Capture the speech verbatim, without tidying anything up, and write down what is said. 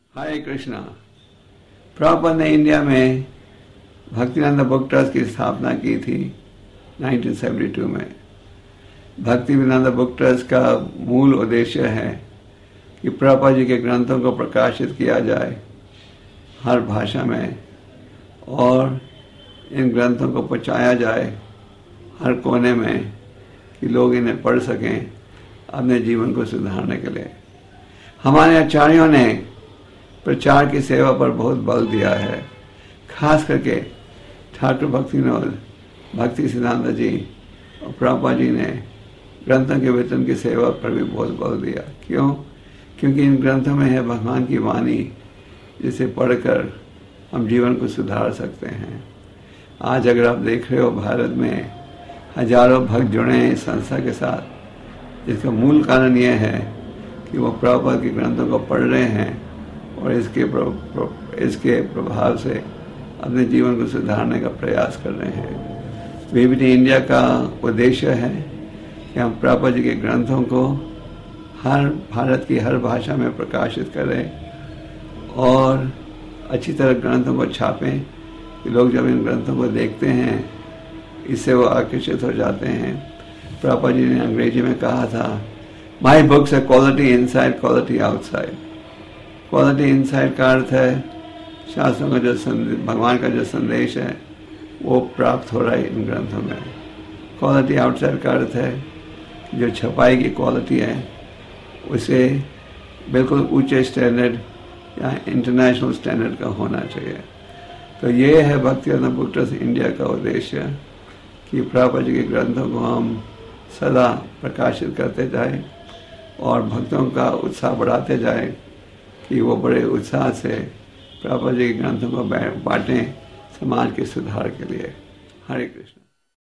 हरे कृष्णा। प्रभुपाद ने इंडिया में Bhaktivedanta book trust की स्थापना की थी उन्नीस सौ बहत्तर में। भक्तिवेदांत बुक ट्रस्ट का मूल उद्देश्य है कि प्रभुपाद जी के ग्रंथों को प्रकाशित किया जाए हर भाषा में, और इन ग्रंथों को पहुंचाया जाए हर कोने में कि लोग इन्हें पढ़ सकें अपने जीवन को सुधारने के लिए। हमारे आचार्यों ने प्रचार की सेवा पर बहुत बल दिया है, खास करके ठाकुर भक्तिविनोद भक्ति सिद्धांत जी और प्रभुपाद जी ने ग्रंथों के वितरण की सेवा पर भी बहुत बल दिया। क्यों? क्योंकि इन ग्रंथों में है भगवान की वाणी, जिसे पढ़कर हम जीवन को सुधार सकते हैं। आज अगर आप देख रहे हो भारत में हजारों भक्त जुड़े हैं इस संस्था के साथ, जिसका मूल कारण यह है कि वो प्रभुपाद के ग्रंथों को पढ़ रहे हैं और इसके प्र, प्र, इसके प्रभाव से अपने जीवन को सुधारने का प्रयास कर रहे हैं। वीबीटी इंडिया का उद्देश्य है कि हम प्रभुपाद जी के ग्रंथों को हर भारत की हर भाषा में प्रकाशित करें और अच्छी तरह ग्रंथों को छापें कि लोग जब इन ग्रंथों को देखते हैं इससे वो आकर्षित हो जाते हैं। प्रभुपाद जी ने अंग्रेजी में कहा था, माई बुक्स है quality inside quality outside. Quality inside का अर्थ है शास्त्रों का जो संदेश, भगवान का जो संदेश है वो प्राप्त हो रहा है इन ग्रंथों में। क्वालिटी आउटसाइड का अर्थ है जो छपाई की क्वालिटी है उसे बिल्कुल ऊंचे स्टैंडर्ड या इंटरनेशनल स्टैंडर्ड का होना चाहिए। तो ये है भक्तिवेदांत बुक ट्रस्ट इंडिया का उद्देश्य कि प्रभुपाद जी के ग्रंथों को हम सदा प्रकाशित करते जाएं और भक्तों का उत्साह बढ़ाते जाएं कि वो बड़े उत्साह से प्रभुपाद जी के ग्रंथों को बांटें समाज के सुधार के लिए। हरे कृष्ण।